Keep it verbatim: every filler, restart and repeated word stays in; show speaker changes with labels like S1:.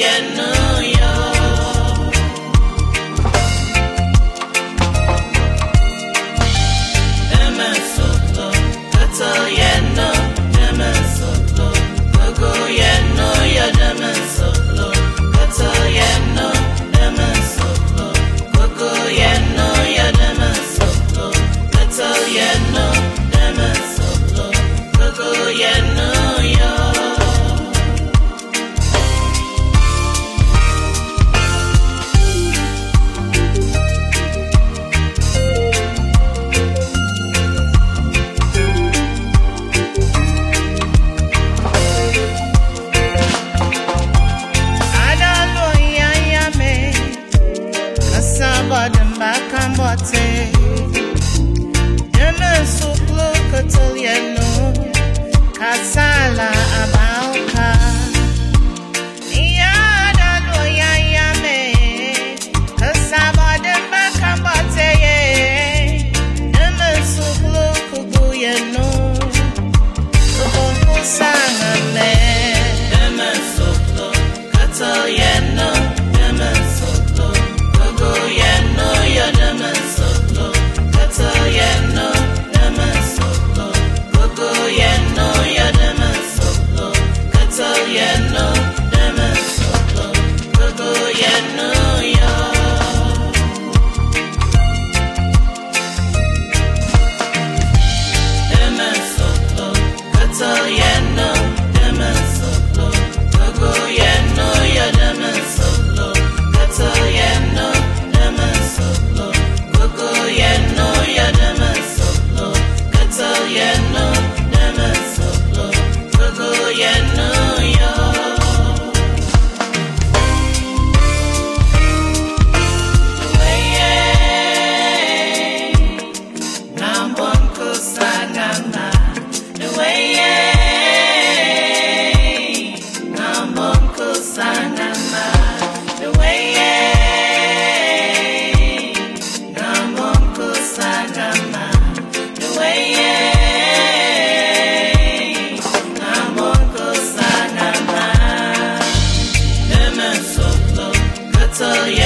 S1: Kasala abauka Niyada loya yame Kasaba demba kambote ye Neme suklu kuguye no Kukungu sanga me Neme suklu katal ye no Neme suklu kuguye no Ya neme suklu katal ye no Neme suklu kuguye no Ya neme suklu katal ye no Neme suklu kuguye no Ya Neme suklu katal ye no Neme suklu kuguye no Ya neme suklu katal ye no Neme suklu kuguye no Ya neme suklu katal ye no Neme suklu kuguye no Ya Tell you